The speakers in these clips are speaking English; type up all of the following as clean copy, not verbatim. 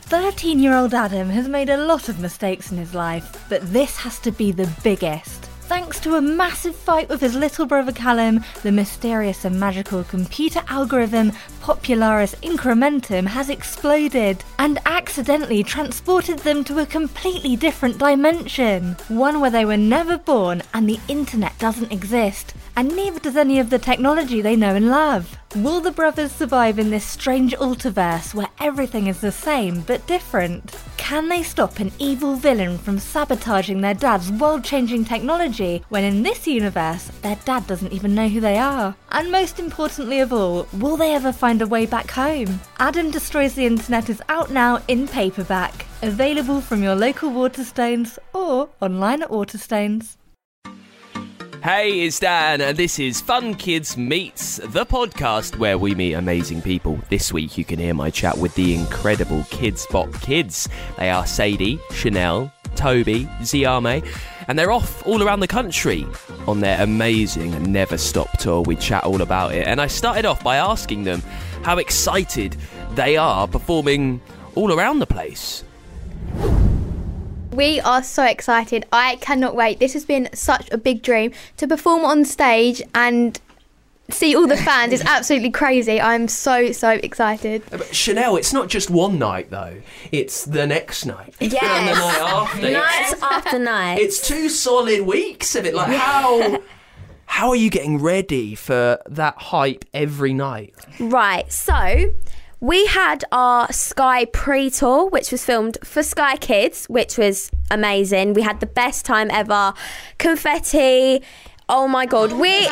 13-year-old Adam has made a lot of mistakes in his life, but this has to be the biggest. Thanks to a massive fight with his little brother Callum, the mysterious and magical computer algorithm Popularis Incrementum has exploded and accidentally transported them to a completely different dimension. One where they were never born and the internet doesn't exist, and neither does any of the technology they know and love. Will the brothers survive in this strange Ultiverse where everything is the same but different? Can they stop an evil villain from sabotaging their dad's world-changing technology when in this universe their dad doesn't even know who they are? And most importantly of all, will they ever find a way back home? Adam Destroys the Internet is out now in paperback, available from your local Waterstones or online at Waterstones. Hey, it's Dan, and this is Fun Kids Meets, the podcast where we meet amazing people. This week you can hear my chat with the incredible Kidz Bop Kids. They are Sadie, Chanel, Toby, Ziame, and they're off all around the country on their amazing Never Stop tour. We chat all about it, and I started off by asking them how excited they are performing all around the place. We are so excited. I cannot wait. This has been such a big dream to perform on stage and see all the fans. It's absolutely crazy. I'm so excited. But Chanel, it's not just one night though. It's the next night. Yes. And the night after. Night after night. It's 2 solid weeks of it. Like how are you getting ready for that hype every night? Right, so we had our Sky pre-tour, which was filmed for Sky Kids, which was amazing. We had the best time ever. Confetti. Oh my God,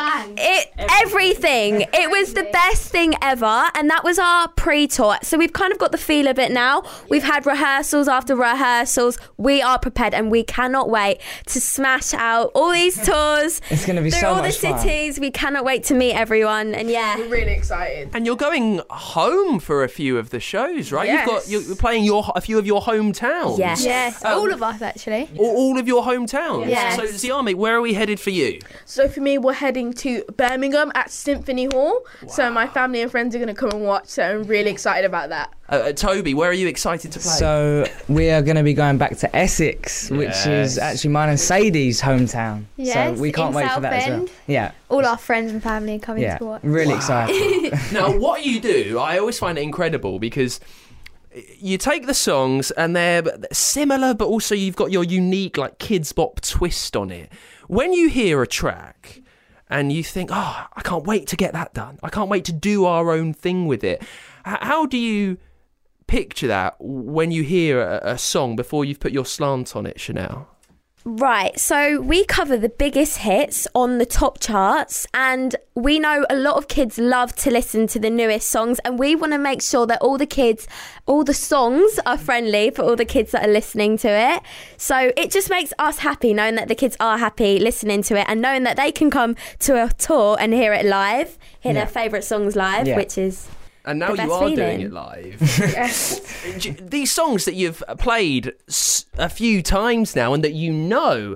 everything. It was the best thing ever, and that was our pre-tour. So we've kind of got the feel of it now. We've had rehearsals after rehearsals. We are prepared, and we cannot wait to smash out all these tours. It's going to be through so all much the cities. We cannot wait to meet everyone, and yeah, we're really excited. And you're going home for a few of the shows, right? Yes. You're playing a few of your hometowns. Yes, all of us actually. All of your hometowns. Yes. So Ziame, where are we headed for you? So for me, we're heading to Birmingham at Symphony Hall. Wow. So my family and friends are going to come and watch. So I'm really excited about that. Toby, where are you excited to play? So we are going to be going back to Essex, which is actually mine and Sadie's hometown. Yes, so we can't wait for that as well. Yeah. All our friends and family are coming to watch. Really excited. Now, what you do, I always find it incredible because you take the songs and they're similar, but also you've got your unique like Kidz Bop twist on it. When you hear a track and you think, oh, I can't wait to get that done. I can't wait to do our own thing with it. How do you picture that when you hear a song before you've put your slant on it, Chanel? Right, so we cover the biggest hits on the top charts, and we know a lot of kids love to listen to the newest songs, and we want to make sure that all the songs are friendly for all the kids that are listening to it. So it just makes us happy knowing that the kids are happy listening to it and knowing that they can come to a tour and hear it live, hear their favourite songs live, which is... And now you are doing it live. Yes. These songs that you've played a few times now and that you know,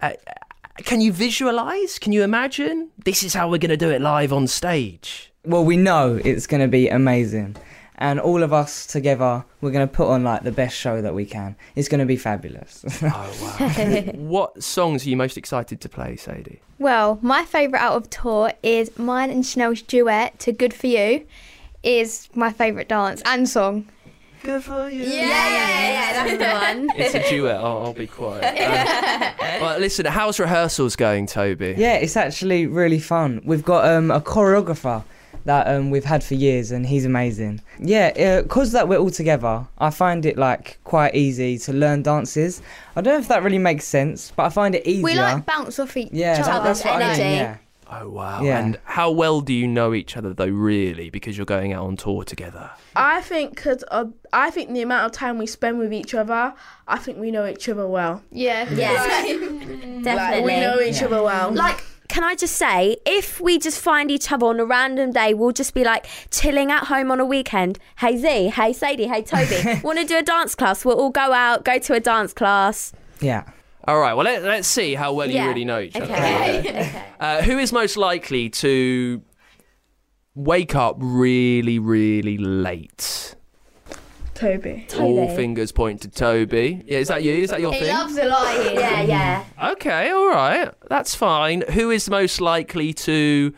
can you visualise? Can you imagine? This is how we're going to do it live on stage. Well, we know it's going to be amazing. And all of us together, we're going to put on like the best show that we can. It's going to be fabulous. Oh, wow. What songs are you most excited to play, Sadie? Well, my favourite out of tour is mine and Chanel's duet to Good For You. Is my favourite dance and song. Good for you. Yeah, that's the one. It's a duet. I'll be quiet. Well, listen, how's rehearsals going, Toby? Yeah, it's actually really fun. We've got a choreographer that we've had for years, and he's amazing. Yeah, because that we're all together, I find it like quite easy to learn dances. I don't know if that really makes sense, but I find it easier. We like bounce off each other's other's energy. energy. Oh, wow. Yeah. And how well do you know each other, though, really, because you're going out on tour together? I think the amount of time we spend with each other, I think we know each other well. Yeah. Definitely. Like, we know each other well. Like, can I just say, if we just find each other on a random day, we'll just be like chilling at home on a weekend. Hey Z, hey Sadie, hey Toby, want to do a dance class? We'll all go out, go to a dance class. Yeah. All right, well, let's see how well you really know each other. Okay. Who is most likely to wake up really, really late? Toby. All fingers point to Toby. Yeah, is that you? Is that your He thing? loves a lie. Yeah. Okay, all right. That's fine. Who is most likely to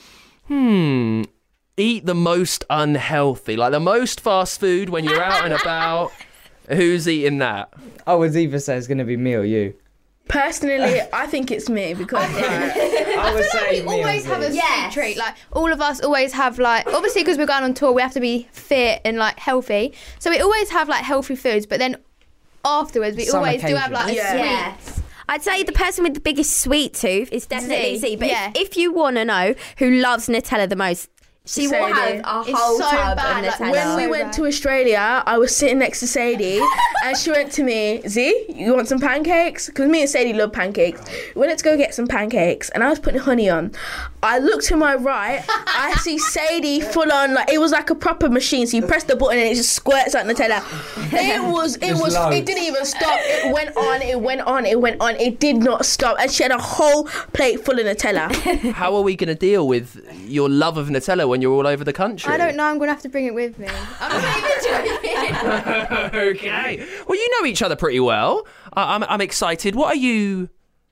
eat the most unhealthy? Like the most fast food when you're out and about? Who's eating that? I would either say it's going to be me or you. Personally, I think it's me because I would say We me or always have a Z. sweet treat. Like all of us always have like, obviously because we're going on tour, we have to be fit and like healthy. So we always have like healthy foods, but then afterwards we Some always do have like a occasions. sweet. Yes. I'd say the person with the biggest sweet tooth is definitely Z, Z. But yeah. if you want to know who loves Nutella the most, she will Sadie. have a It's whole so tub bad, of like, Nutella. when we So went bad. to Australia, I was sitting next to Sadie, and she went to me, Z, you want some pancakes? Because me and Sadie love pancakes. We went to go get some pancakes, and I was putting honey on. I look to my right, I see Sadie full on, like it was like a proper machine. So you press the button and it just squirts out Nutella. loads. It didn't even stop. It went on. It did not stop, and she had a whole plate full of Nutella. How are we going to deal with your love of Nutella when you're all over the country? I don't know. I'm gonna have to bring it with me. I'm not even joking. Okay. Well, you know each other pretty well. I'm excited. What are you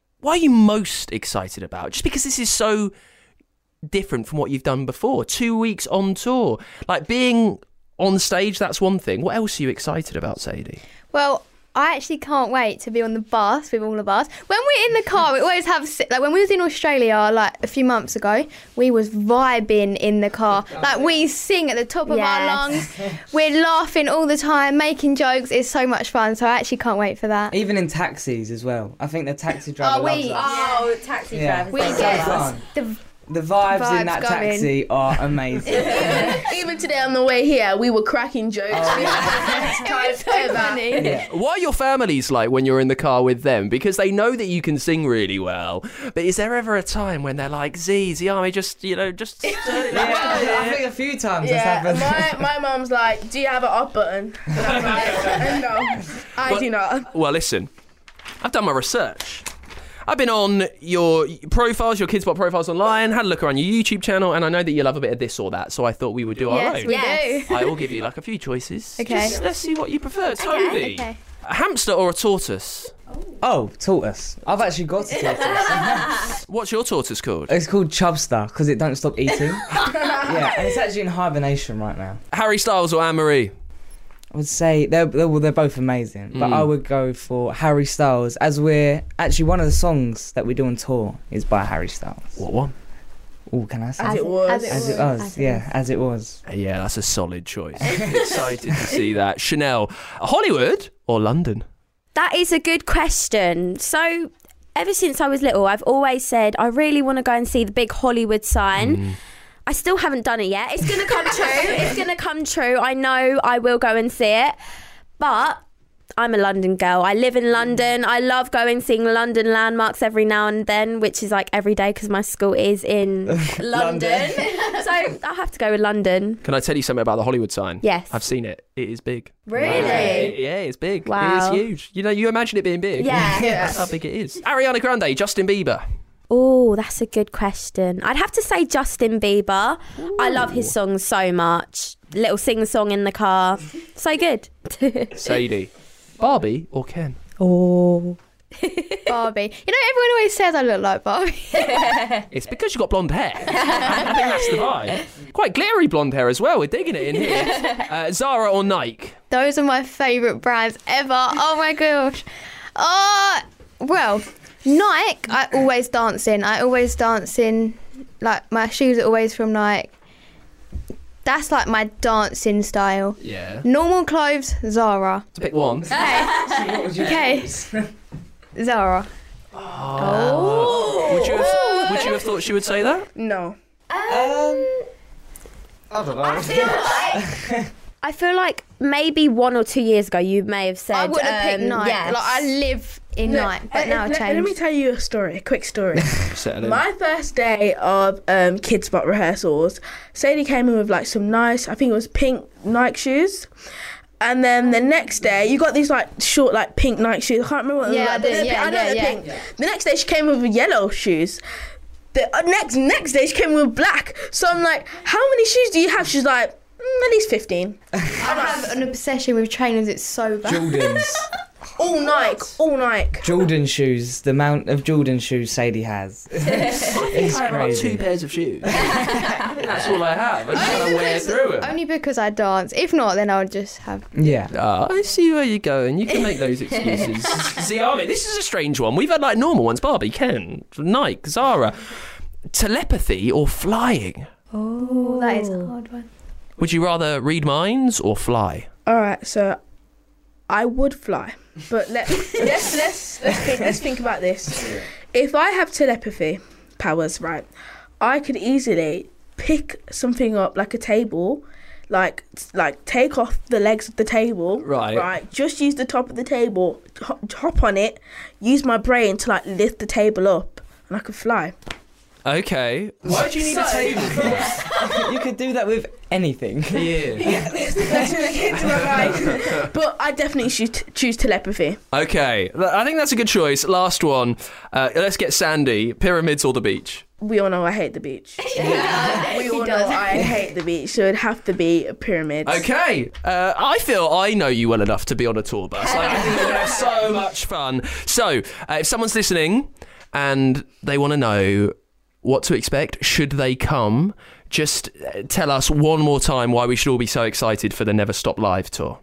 most excited about? Just because this is so different from what you've done before. 2 weeks on tour. Like being on stage, that's one thing. What else are you excited about, Sadie? Well, I actually can't wait to be on the bus with all of us. When we're in the car, we always have, like when we was in Australia, like a few months ago, we was vibing in the car. Like we sing at the top of our Yes. lungs. We're laughing all the time, making jokes. It's so much fun. So I actually can't wait for that. Even in taxis as well. I think the taxi driver loves us. taxi Yeah. drivers. We So get fun. the The vibes in that Vibes going. taxi are amazing. Even today on the way here, we were cracking jokes. Oh, We had the best time ever. funny. Yeah. What are your families like when you're in the car with them? Because they know that you can sing really well. But is there ever a time when they're like, Z, Army, just. Yeah, I think a few times Yeah, that's happened. my mum's like, do you have an off button? And I'm like, no, I do not. Well, listen, I've done my research. I've been on your profiles, your Kids Bop profiles online, had a look around your YouTube channel, and I know that you love a bit of this or that, so I thought we would do our Yes, own. we Yes. do. I will give you like a few choices. Okay. Just, let's see what you prefer. Toby, Okay. a hamster or a tortoise? Oh, tortoise. I've actually got a tortoise. What's your tortoise called? It's called Chubster because it don't stop eating. Yeah, and it's actually in hibernation right now. Harry Styles or Anne-Marie? I would say they're both amazing, but I would go for Harry Styles, as we're actually one of the songs that we do on tour is by Harry Styles. What one? Oh, can I say? As it was. As it was, yeah, as it was. Yeah, that's a solid choice. Excited to see that. Chanel, Hollywood or London? That is a good question. So, ever since I was little, I've always said I really want to go and see the big Hollywood sign. I still haven't done it yet. It's going to come true. It's going to come true. I know I will go and see it. But I'm a London girl. I live in London. I love going seeing London landmarks every now and then, which is like every day because my school is in London. So I have to go with London. Can I tell you something about the Hollywood sign? Yes. I've seen it. It is big. Really? Yeah, it's big. Wow. It is huge. You know, you imagine it being big. Yeah. That's how big it is. Ariana Grande, Justin Bieber. Oh, that's a good question. I'd have to say Justin Bieber. I love his songs so much. Little sing-song in the car. So good. Sadie. Barbie or Ken? Oh. Barbie. You know, everyone always says I look like Barbie. It's because you've got blonde hair. I think that's the vibe. Quite glittery blonde hair as well. We're digging it in here. Zara or Nike? Those are my favourite brands ever. Oh my gosh. Well, Nike, I always dance in. Like, my shoes are always from Nike. That's like my dancing style. Yeah. Normal clothes, Zara. To pick one. Okay. Zara. Would you have thought she would say that? No. I don't know. I feel like maybe 1 or 2 years ago you may have said I would have picked Nike. yes. Like, I live in Nike, but now I've Let me changed. tell you a quick story. Settle in. My first day of Kids Spot rehearsals, Sadie came in with like some nice, I think it was pink Nike shoes. And then the next day, you got these like short, like pink Nike shoes. I can't remember what they Yeah, were I like, but did. they're Yeah, pink. I know yeah, they're yeah. pink. The next day, she came with yellow shoes. The next day, she came with black. So I'm like, how many shoes do you have? She's like, At least 15. I have an obsession with trainers. It's so bad. Jordans. All Nike. Jordan shoes. The amount of Jordan shoes Sadie has. It's I have about 2 crazy. pairs of shoes. That's all I have. I just kind of wear through them. Only because I dance. If not, then I would just have. Yeah. I see where you're going. You can make those excuses. Xiaomi, this is a strange one. We've had like normal ones. Barbie, Ken, Nike, Zara. Telepathy or flying? Oh, that is a hard one. Would you rather read minds or fly? All right, so I would fly, but let's think about this. If I have telepathy powers, right, I could easily pick something up like a table, like take off the legs of the table, Right. Just use the top of the table, hop on it, use my brain to like lift the table up, and I could fly. Okay. Why do you need a table for that? You could do that with anything. Yeah. But I definitely choose telepathy. Okay. I think that's a good choice. Last one. Let's get Sandy. Pyramids or the beach? We all know I hate the beach. We all know I hate the beach, so it'd have to be pyramids. Okay. I feel I know you well enough to be on a tour bus. I think we're going to have so much fun. So, if someone's listening and they want to know what to expect, should they come, just tell us one more time why we should all be so excited for the Never Stop Live tour.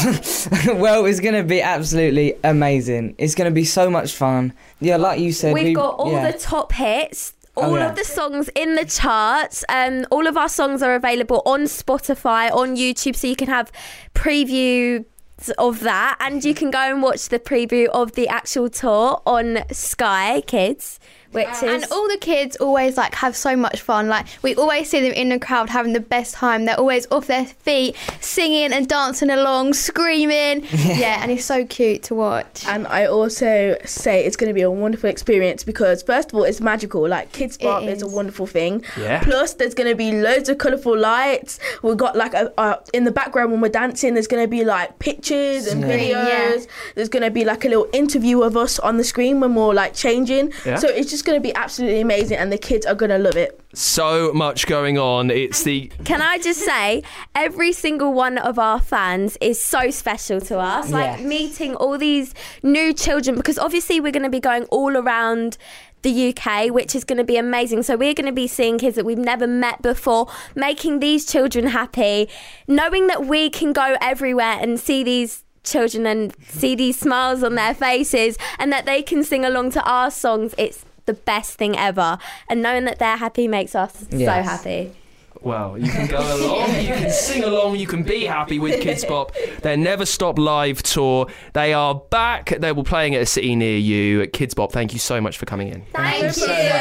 Well, it's going to be absolutely amazing. It's going to be so much fun. Yeah, like you said. We've got all yeah. the top hits. All yeah. of the songs in the charts. All of our songs are available on Spotify, on YouTube, so you can have preview of that, and you can go and watch the preview of the actual tour on Sky Kids, which is... And all the kids always like have so much fun. Like we always see them in the crowd having the best time. They're always off their feet, singing and dancing along, screaming. Yeah, and it's so cute to watch. And I also say it's going to be a wonderful experience because, first of all, it's magical. Like, Kids Bop is a wonderful thing. Yeah. Plus, there's going to be loads of colourful lights. We've got, like, in the background when we're dancing, there's going to be, like, pictures and videos. Yeah. There's going to be, like, a little interview of us on the screen when we're, like, changing. Yeah. So it's just going to be absolutely amazing, and the kids are going to love it. So much going on. It's the... Can I just say, every single one of our fans is so special to us. Like, Yes. meeting all these new children, because obviously we're going to be going all around the UK, which is going to be amazing. So we're going to be seeing kids that we've never met before, making these children happy, knowing that we can go everywhere and see these children and see these smiles on their faces, and that they can sing along to our songs. It's the best thing ever, and knowing that they're happy makes us so Yes. happy. Well, you can go along, you can sing along, you can be happy with Kids Bop. Their Never Stop Live tour. They are back. They will be playing at a city near you. Kids Bop, thank you so much for coming in. Thank you.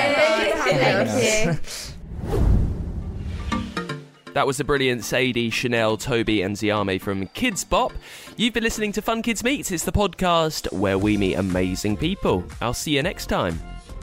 Thank you. That was the brilliant Sadie, Chanel, Toby and Ziame from Kids Bop. You've been listening to Fun Kids Meets. It's the podcast where we meet amazing people. I'll see you next time.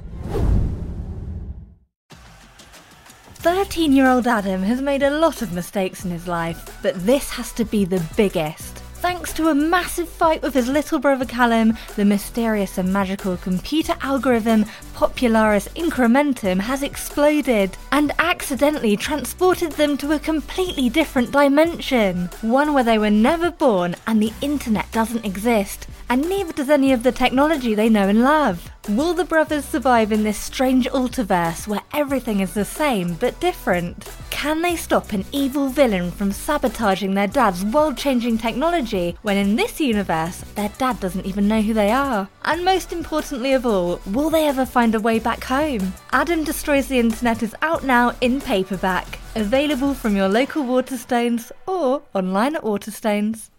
13-year-old Adam has made a lot of mistakes in his life, but this has to be the biggest. Thanks to a massive fight with his little brother Callum, the mysterious and magical computer algorithm Popularis Incrementum has exploded and accidentally transported them to a completely different dimension. One where they were never born and the internet doesn't exist, and neither does any of the technology they know and love. Will the brothers survive in this strange Ultiverse where everything is the same but different? Can they stop an evil villain from sabotaging their dad's world-changing technology when in this universe their dad doesn't even know who they are? And most importantly of all, will they ever find a way back home? Adam Destroys the Internet is out now in paperback, available from your local Waterstones or online at Waterstones.